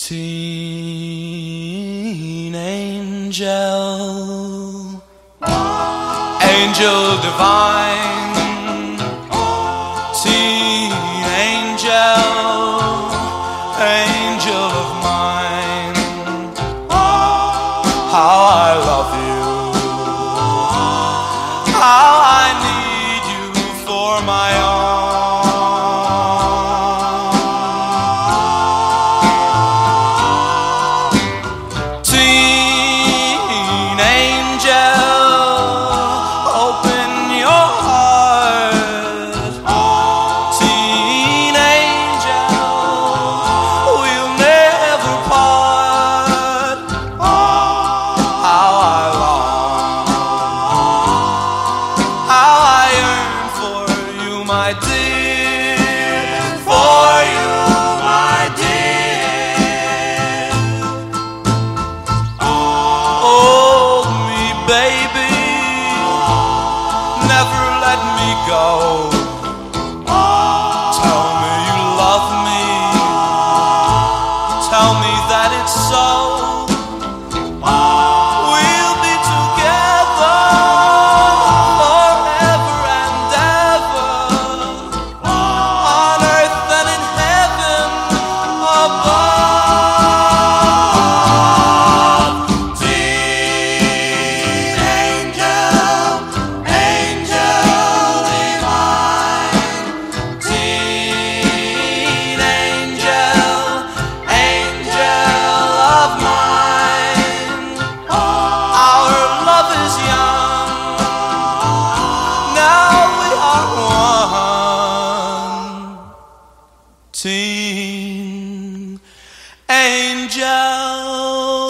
Teen angel, angel divine, teen angel, angel of mine. How I love you, how I need you for my own. My dear, for you, my dear. Hold me, baby, never let me go. Tell me you love me, tell me that it's so. We'll be together forever and ever, on earth and in heaven above. Teen angel, angel divine, teen angel, angel of mine. Our love is young, now we are one. Teen angel.